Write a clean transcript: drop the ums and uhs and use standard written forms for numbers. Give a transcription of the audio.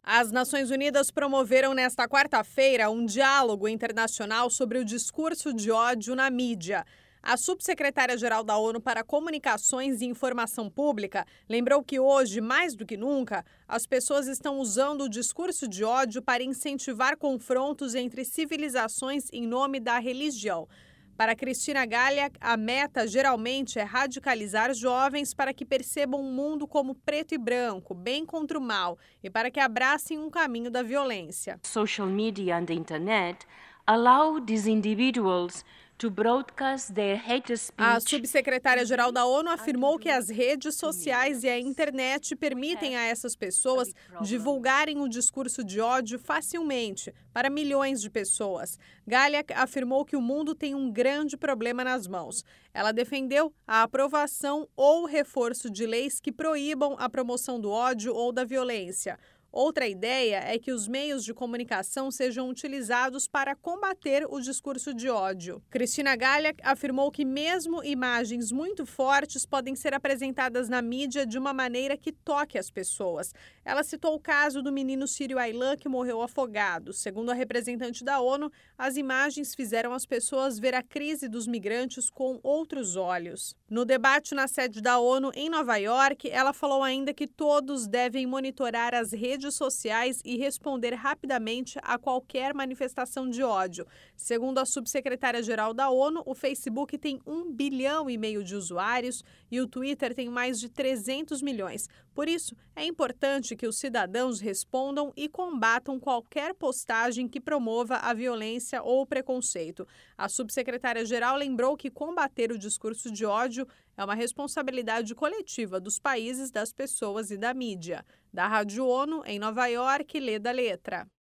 As Nações Unidas promoveram nesta quarta-feira um diálogo internacional sobre o discurso de ódio na mídia. A subsecretária-geral da ONU para Comunicações e Informação Pública lembrou que hoje, mais do que nunca, as pessoas estão usando o discurso de ódio para incentivar confrontos entre civilizações em nome da religião. Para Cristina Gallia, a meta geralmente é radicalizar jovens para que percebam o mundo como preto e branco, bem contra o mal, e para que abracem um caminho da violência. Social media and the internet allow these individuals to broadcast their hate speech. A subsecretária-geral da ONU afirmou que as redes sociais e a internet permitem a essas pessoas divulgarem o discurso de ódio facilmente para milhões de pessoas. Gallia afirmou que o mundo tem um grande problema nas mãos. Ela defendeu a aprovação ou reforço de leis que proíbam a promoção do ódio ou da violência. Outra ideia é que os meios de comunicação sejam utilizados para combater o discurso de ódio. Cristina Gallia afirmou que mesmo imagens muito fortes podem ser apresentadas na mídia de uma maneira que toque as pessoas. Ela citou o caso do menino sírio Aylan, que morreu afogado. Segundo a representante da ONU, as imagens fizeram as pessoas ver a crise dos migrantes com outros olhos. No debate na sede da ONU em Nova York, ela falou ainda que todos devem monitorar as redes sociais e responder rapidamente a qualquer manifestação de ódio. Segundo a subsecretária-geral da ONU, o Facebook tem 1,5 bilhão de usuários e o Twitter tem mais de 300 milhões. Por isso, é importante que os cidadãos respondam e combatam qualquer postagem que promova a violência ou o preconceito. A subsecretária-geral lembrou que combater o discurso de ódio é uma responsabilidade coletiva dos países, das pessoas e da mídia. Da Rádio ONU, em Nova York, Leda Letra.